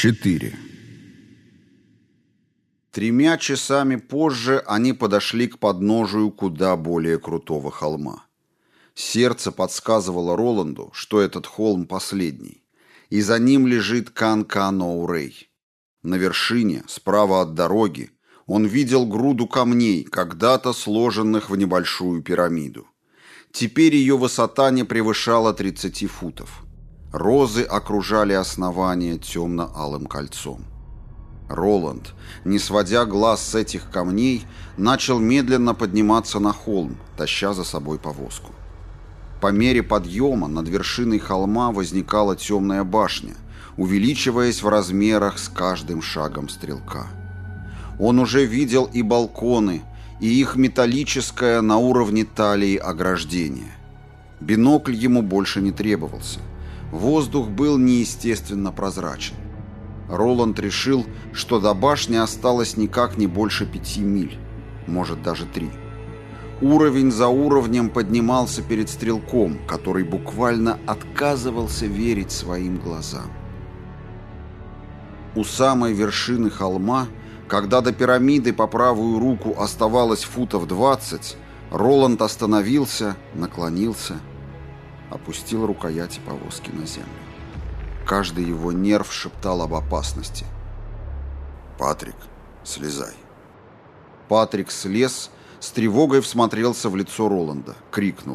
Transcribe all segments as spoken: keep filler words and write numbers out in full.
четыре. Тремя часами позже они подошли к подножию куда более крутого холма. Сердце подсказывало Роланду, что этот холм последний, и за ним лежит Кан-Кан-О'Рей. На вершине, справа от дороги, он видел груду камней, когда-то сложенных в небольшую пирамиду. Теперь ее высота не превышала тридцати футов. Розы окружали основание темно-алым кольцом. Роланд, не сводя глаз с этих камней, начал медленно подниматься на холм, таща за собой повозку. По мере подъема над вершиной холма возникала темная башня, увеличиваясь в размерах с каждым шагом стрелка. Он уже видел и балконы, и их металлическое на уровне талии ограждение. Бинокль ему больше не требовался. Воздух был неестественно прозрачен. Роланд решил, что до башни осталось никак не больше пяти миль, может даже три. Уровень за уровнем поднимался перед стрелком, который буквально отказывался верить своим глазам. У самой вершины холма, когда до пирамиды по правую руку оставалось футов двадцать, Роланд остановился, наклонился, опустил рукояти повозки на землю. Каждый его нерв шептал об опасности. «Патрик, слезай». Патрик слез, с тревогой всмотрелся в лицо Роланда, крикнул.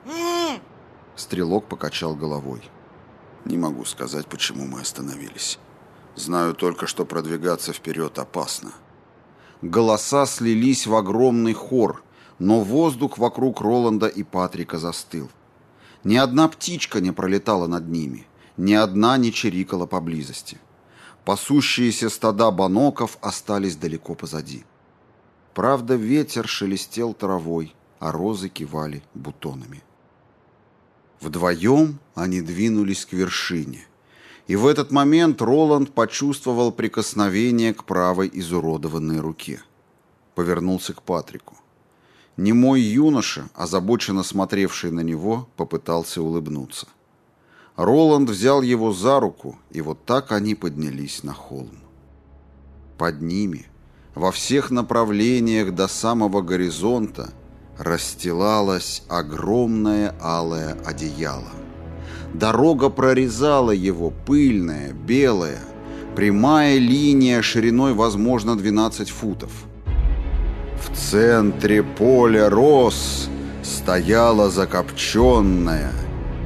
Стрелок покачал головой. «Не могу сказать, почему мы остановились. Знаю только, что продвигаться вперед опасно». Голоса слились в огромный хор, но воздух вокруг Роланда и Патрика застыл. Ни одна птичка не пролетала над ними, ни одна не чирикала поблизости. Пасущиеся стада баноков остались далеко позади. Правда, ветер шелестел травой, а розы кивали бутонами. Вдвоем они двинулись к вершине, и в этот момент Роланд почувствовал прикосновение к правой изуродованной руке. Повернулся к Патрику. Немой юноша, озабоченно смотревший на него, попытался улыбнуться. Роланд взял его за руку, и вот так они поднялись на холм. Под ними, во всех направлениях до самого горизонта, расстилалось огромное алое одеяло. Дорога прорезала его, пыльная, белая, прямая линия шириной, возможно, двенадцать футов. В центре поля роз стояла закопченная,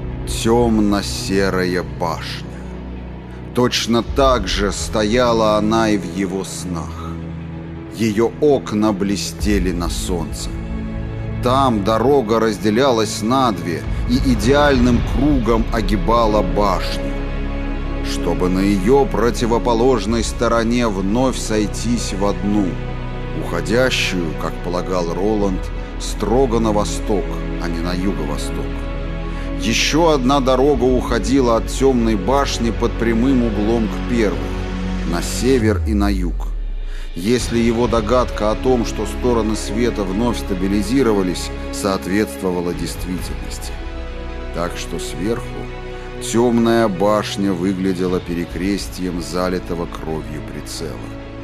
темно-серая башня. Точно так же стояла она и в его снах. Ее окна блестели на солнце. Там дорога разделялась на две и идеальным кругом огибала башню, чтобы на ее противоположной стороне вновь сойтись в одну, уходящую, как полагал Роланд, строго на восток, а не на юго-восток. Еще одна дорога уходила от темной башни под прямым углом к первой, на север и на юг. Если его догадка о том, что стороны света вновь стабилизировались, соответствовала действительности. Так что сверху темная башня выглядела перекрестием залитого кровью прицела.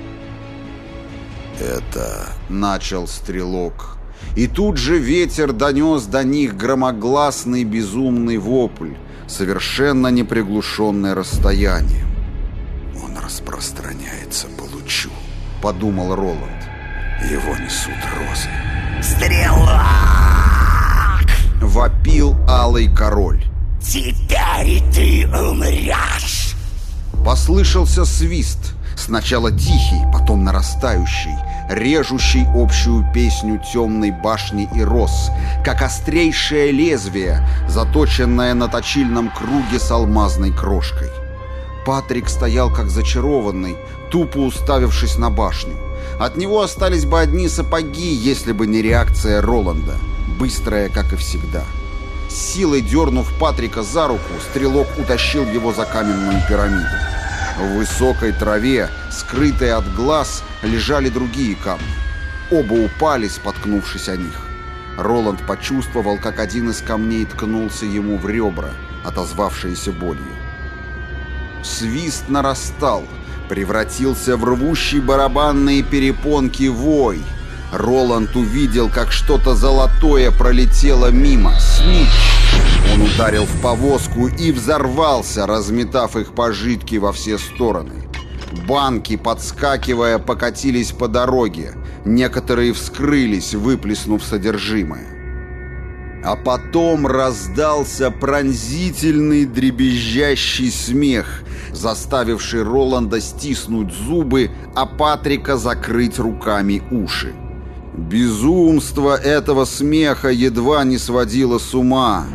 «Это...» — начал стрелок. И тут же ветер донес до них громогласный безумный вопль, совершенно не расстоянием. «Он распространяется по лучу», — подумал Роланд. «Его несут розы». «Стрелок!» — вопил алый король. «Теперь ты умрешь!» Послышался свист, сначала тихий, потом нарастающий, режущий общую песню темной башни и роз, как острейшее лезвие, заточенное на точильном круге с алмазной крошкой. Патрик стоял как зачарованный, тупо уставившись на башню. От него остались бы одни сапоги, если бы не реакция Роланда, быстрая, как и всегда. С силой дернув Патрика за руку, стрелок утащил его за каменную пирамиду. В высокой траве, скрытой от глаз, лежали другие камни. Оба упали, споткнувшись о них. Роланд почувствовал, как один из камней ткнулся ему в ребра, отозвавшиеся болью. Свист нарастал, Превратился в рвущий барабанные перепонки вой. Роланд увидел, как что-то золотое пролетело мимо. Снич! Он ударил в повозку и взорвался, разметав их пожитки во все стороны. Банки, подскакивая, покатились по дороге. Некоторые вскрылись, выплеснув содержимое. А потом раздался пронзительный дребезжащий смех, заставивший Роланда стиснуть зубы, а Патрика закрыть руками уши. Безумство этого смеха едва не сводило с ума.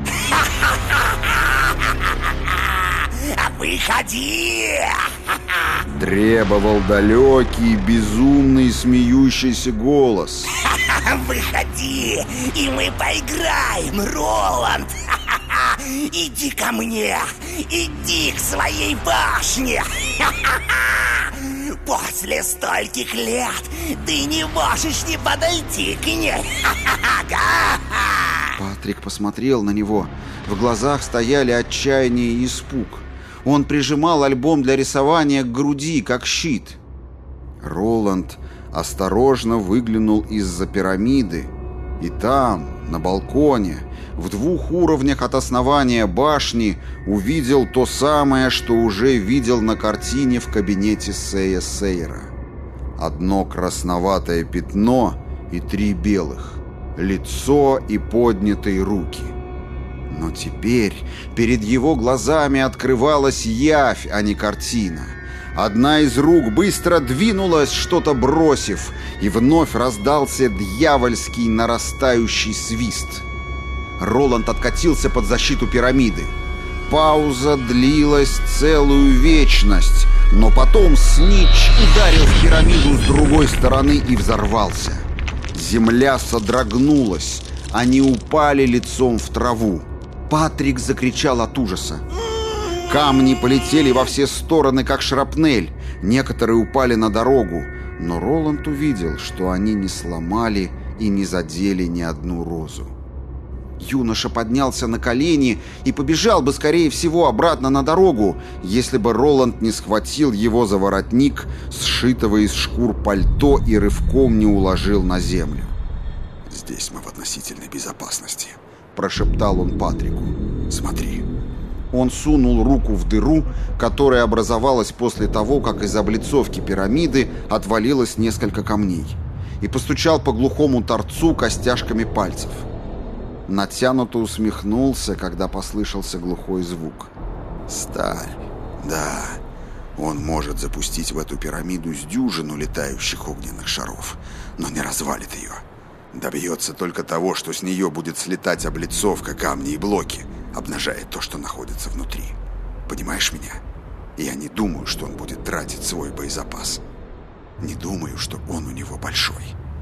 «Выходи!» Требовал далекий, безумный, смеющийся голос. «Выходи, и мы поиграем, Роланд! Иди ко мне! Иди к своей башне! После стольких лет ты не можешь не подойти к ней!» Патрик посмотрел на него. В глазах стояли отчаяние и испуг. Он прижимал альбом для рисования к груди, как щит. Роланд осторожно выглянул из-за пирамиды, и там, на балконе, в двух уровнях от основания башни, увидел то самое, что уже видел на картине в кабинете Сея Сейра. Одно красноватое пятно и три белых, лицо и поднятые руки. Но теперь перед его глазами открывалась явь, а не картина. Одна из рук быстро двинулась, что-то бросив, и вновь раздался дьявольский нарастающий свист. Роланд откатился под защиту пирамиды. Пауза длилась целую вечность, но потом Снич ударил в пирамиду с другой стороны и взорвался. Земля содрогнулась, они упали лицом в траву. Патрик закричал от ужаса. Камни полетели во все стороны, как шрапнель. Некоторые упали на дорогу, но Роланд увидел, что они не сломали и не задели ни одну розу. Юноша поднялся на колени и побежал бы, скорее всего, обратно на дорогу, если бы Роланд не схватил его за воротник, сшитого из шкур пальто, и рывком не уложил на землю. «Здесь мы в относительной безопасности», — прошептал он Патрику. «Смотри». Он сунул руку в дыру, которая образовалась после того, как из облицовки пирамиды отвалилось несколько камней, и постучал по глухому торцу костяшками пальцев. Натянуто усмехнулся, когда послышался глухой звук. «Сталь. Да, он может запустить в эту пирамиду с дюжину летающих огненных шаров, но не развалит ее. Добьется только того, что с нее будет слетать облицовка, камни и блоки, обнажая то, что находится внутри. Понимаешь меня? Я не думаю, что он будет тратить свой боезапас. Не думаю, что он у него большой».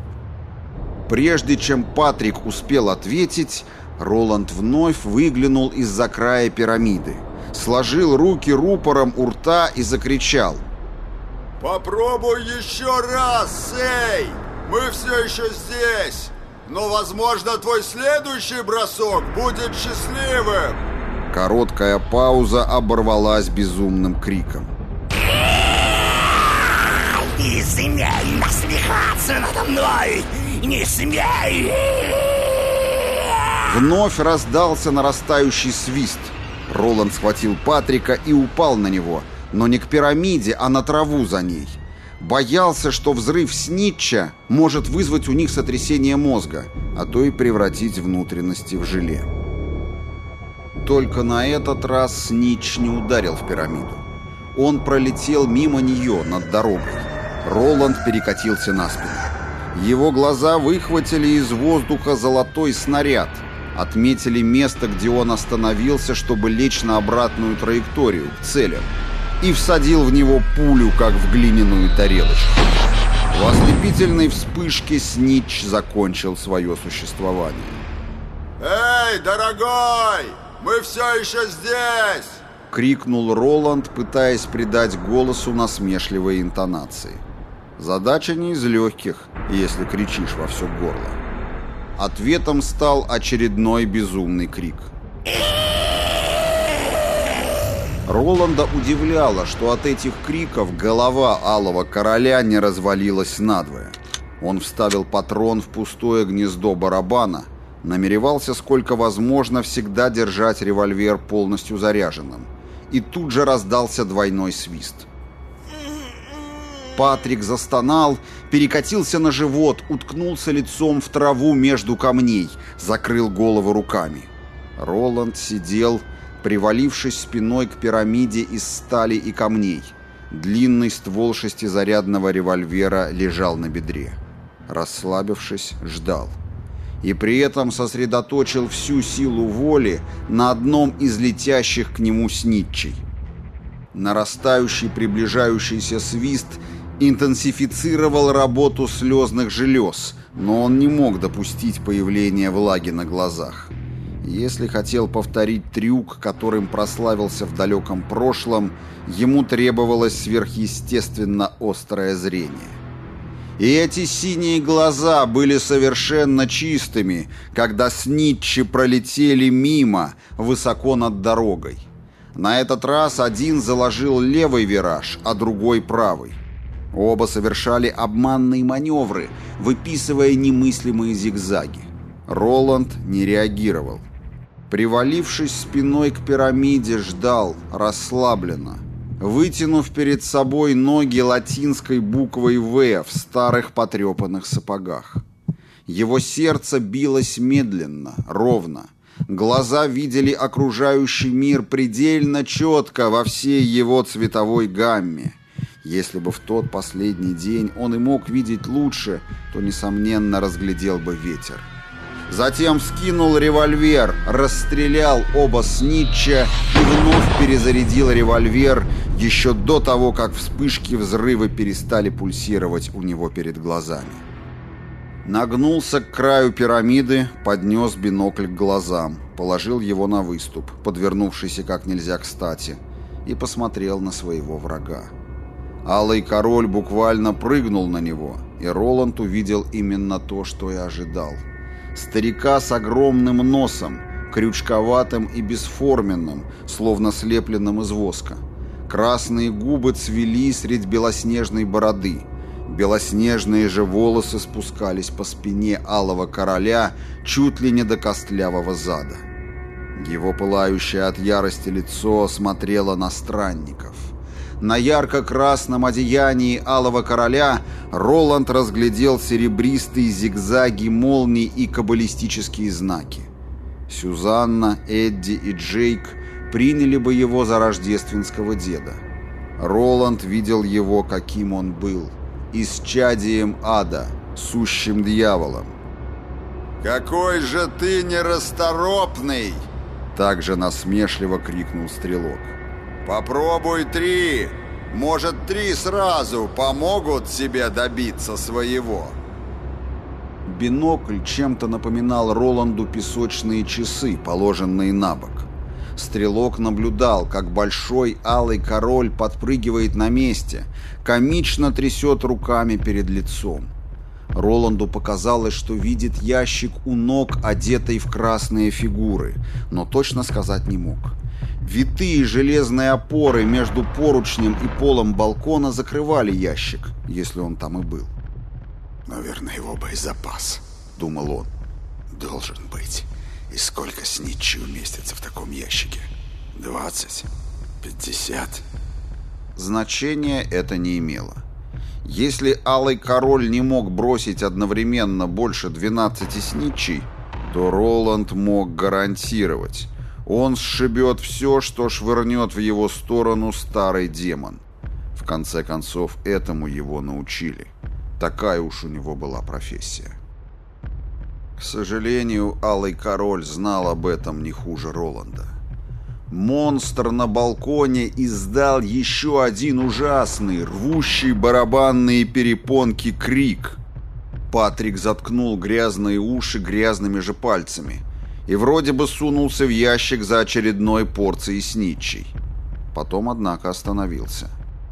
Прежде чем Патрик успел ответить, Роланд вновь выглянул из-за края пирамиды, сложил руки рупором у рта и закричал. «Попробуй еще раз, Сей! Мы все еще здесь! Но, возможно, твой следующий бросок будет счастливым!» Короткая пауза оборвалась безумным криком. «Не смей насмехаться надо мной! Не смей!» Вновь раздался нарастающий свист. Роланд схватил Патрика и упал на него, но не к пирамиде, а на траву за ней. Боялся, что взрыв Снитча может вызвать у них сотрясение мозга, а то и превратить внутренности в желе. Только на этот раз Снитч не ударил в пирамиду. Он пролетел мимо нее, над дорогой. Роланд перекатился на спину. Его глаза выхватили из воздуха золотой снаряд, отметили место, где он остановился, чтобы лечь на обратную траекторию, к целям, и всадил в него пулю, как в глиняную тарелочку. В ослепительной вспышке Снитч закончил свое существование. «Эй, дорогой! Мы все еще здесь!» — крикнул Роланд, пытаясь придать голосу насмешливые интонации. Задача не из легких, если кричишь во все горло. Ответом стал очередной безумный крик. Роланда удивляло, что от этих криков голова Алого Короля не развалилась надвое. Он вставил патрон в пустое гнездо барабана, намеревался сколько возможно всегда держать револьвер полностью заряженным. И тут же раздался двойной свист. Патрик застонал, перекатился на живот, уткнулся лицом в траву между камней, закрыл голову руками. Роланд сидел, привалившись спиной к пирамиде из стали и камней. Длинный ствол шестизарядного револьвера лежал на бедре. Расслабившись, ждал. И при этом сосредоточил всю силу воли на одном из летящих к нему снитчей. Нарастающий приближающийся свист интенсифицировал работу слезных желез, но он не мог допустить появления влаги на глазах. Если хотел повторить трюк, которым прославился в далеком прошлом, ему требовалось сверхъестественно острое зрение. И эти синие глаза были совершенно чистыми, когда снитчи пролетели мимо, высоко над дорогой. На этот раз один заложил левый вираж, а другой правый. Оба совершали обманные маневры, выписывая немыслимые зигзаги. Роланд не реагировал. Привалившись спиной к пирамиде, ждал, расслабленно, вытянув перед собой ноги латинской буквой «В» в старых потрепанных сапогах. Его сердце билось медленно, ровно. Глаза видели окружающий мир предельно четко во всей его цветовой гамме. Если бы в тот последний день он и мог видеть лучше, то, несомненно, разглядел бы ветер. Затем вскинул револьвер, расстрелял оба снитча и вновь перезарядил револьвер еще до того, как вспышки взрыва перестали пульсировать у него перед глазами. Нагнулся к краю пирамиды, поднес бинокль к глазам, положил его на выступ, подвернувшийся как нельзя кстати, и посмотрел на своего врага. Алый Король буквально прыгнул на него, и Роланд увидел именно то, что и ожидал. Старика с огромным носом, крючковатым и бесформенным, словно слепленным из воска. Красные губы цвели средь белоснежной бороды. Белоснежные же волосы спускались по спине Алого Короля чуть ли не до костлявого зада. Его пылающее от ярости лицо смотрело на странников. На ярко-красном одеянии Алого Короля Роланд разглядел серебристые зигзаги молний и каббалистические знаки. Сюзанна, Эдди и Джейк приняли бы его за рождественского деда. Роланд видел его, каким он был, исчадием ада, сущим дьяволом. «Какой же ты нерасторопный!» Также насмешливо крикнул стрелок. «Попробуй три! Может, три сразу помогут тебе добиться своего!» Бинокль чем-то напоминал Роланду песочные часы, положенные на бок. Стрелок наблюдал, как большой Алый Король подпрыгивает на месте, комично трясет руками перед лицом. Роланду показалось, что видит ящик у ног, одетой в красные фигуры, но точно сказать не мог. Витые железные опоры между поручнем и полом балкона закрывали ящик, если он там и был. «Наверное, его боезапас», — думал он. «Должен быть. И сколько снитчей уместится в таком ящике? Двадцать? Пятьдесят?» Значения это не имело. Если Алый Король не мог бросить одновременно больше двенадцати снитчей, то Роланд мог гарантировать: он сшибет все, что швырнет в его сторону старый демон. В конце концов, этому его научили. Такая уж у него была профессия. К сожалению, Алый Король знал об этом не хуже Роланда. Монстр на балконе издал еще один ужасный, рвущий барабанные перепонки крик. Патрик заткнул грязные уши грязными же пальцами и вроде бы сунулся в ящик за очередной порцией снитчей. Потом, однако, остановился.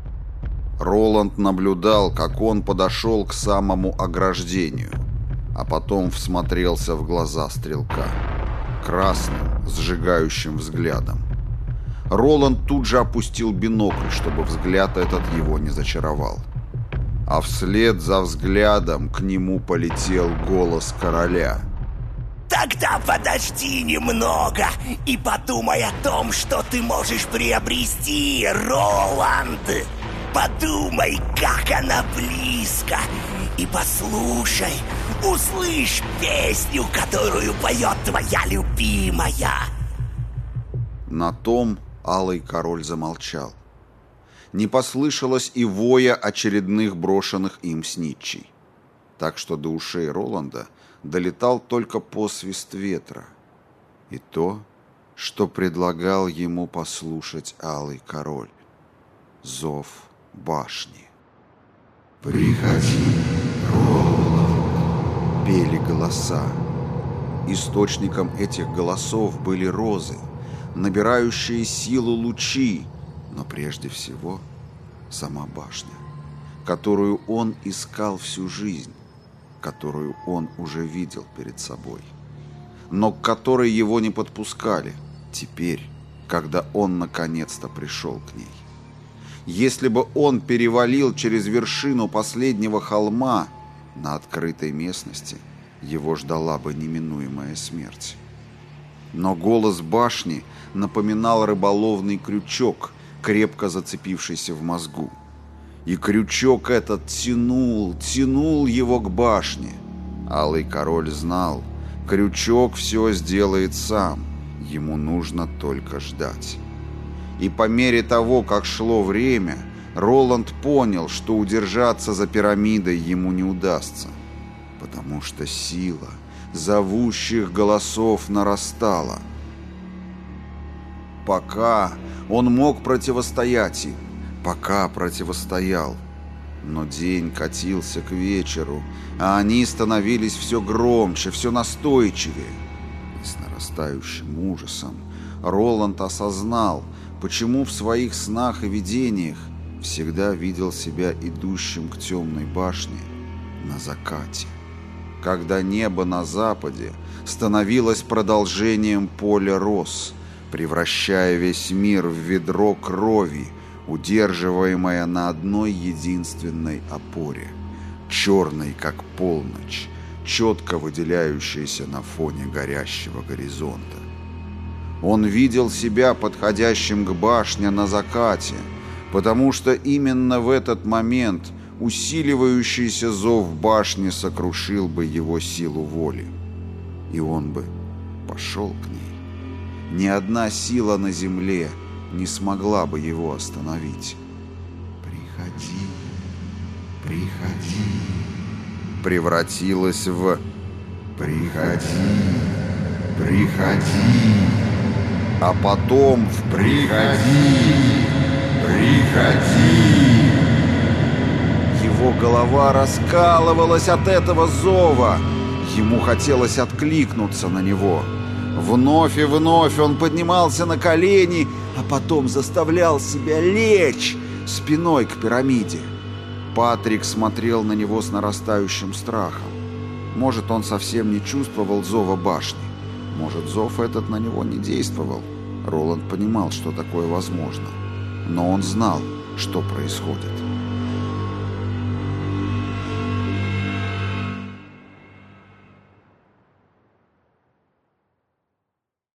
Роланд наблюдал, как он подошел к самому ограждению, а потом всмотрелся в глаза стрелка красным, сжигающим взглядом. Роланд тут же опустил бинокль, чтобы взгляд этот его не зачаровал. А вслед за взглядом к нему полетел голос короля. Тогда подожди немного и подумай о том, что ты можешь приобрести, Роланд. Подумай, как она близко, и послушай, услышь песню, которую поет твоя любимая. На том Алый Король замолчал. Не послышалось и воя очередных брошенных им снитчей. Так что до ушей Роланда долетал только посвист ветра. И то, что предлагал ему послушать Алый Король. Зов башни. «Приходи, Роланд!» Пели голоса. Источником этих голосов были розы, набирающие силу лучи, но прежде всего сама башня, которую он искал всю жизнь, которую он уже видел перед собой, но к которой его не подпускали теперь, когда он наконец-то пришел к ней. Если бы он перевалил через вершину последнего холма, на открытой местности его ждала бы неминуемая смерть. Но голос башни напоминал рыболовный крючок, крепко зацепившийся в мозгу. И крючок этот тянул, тянул его к башне. Алый Король знал, крючок все сделает сам, ему нужно только ждать. И по мере того, как шло время, Роланд понял, что удержаться за пирамидой ему не удастся, потому что сила зовущих голосов нарастала. Пока он мог противостоять им, пока противостоял, но день катился к вечеру, а они становились все громче, все настойчивее. И с нарастающим ужасом Роланд осознал, почему в своих снах и видениях всегда видел себя идущим к темной башне на закате, когда небо на западе становилось продолжением поля роз, превращая весь мир в ведро крови, удерживаемое на одной единственной опоре, черной, как полночь, четко выделяющейся на фоне горящего горизонта. Он видел себя подходящим к башне на закате, потому что именно в этот момент усиливающийся зов башни сокрушил бы его силу воли, и он бы пошел к ней. Ни одна сила на земле не смогла бы его остановить. «Приходи, приходи», превратилась в «Приходи, приходи», а потом в «Приходи, приходи». Его голова раскалывалась от этого зова. Ему хотелось откликнуться на него. Вновь и вновь он поднимался на колени, а потом заставлял себя лечь спиной к пирамиде. Патрик смотрел на него с нарастающим страхом. Может, он совсем не чувствовал зова башни. Может, зов этот на него не действовал. Роланд понимал, что такое возможно. Но он знал, что происходит.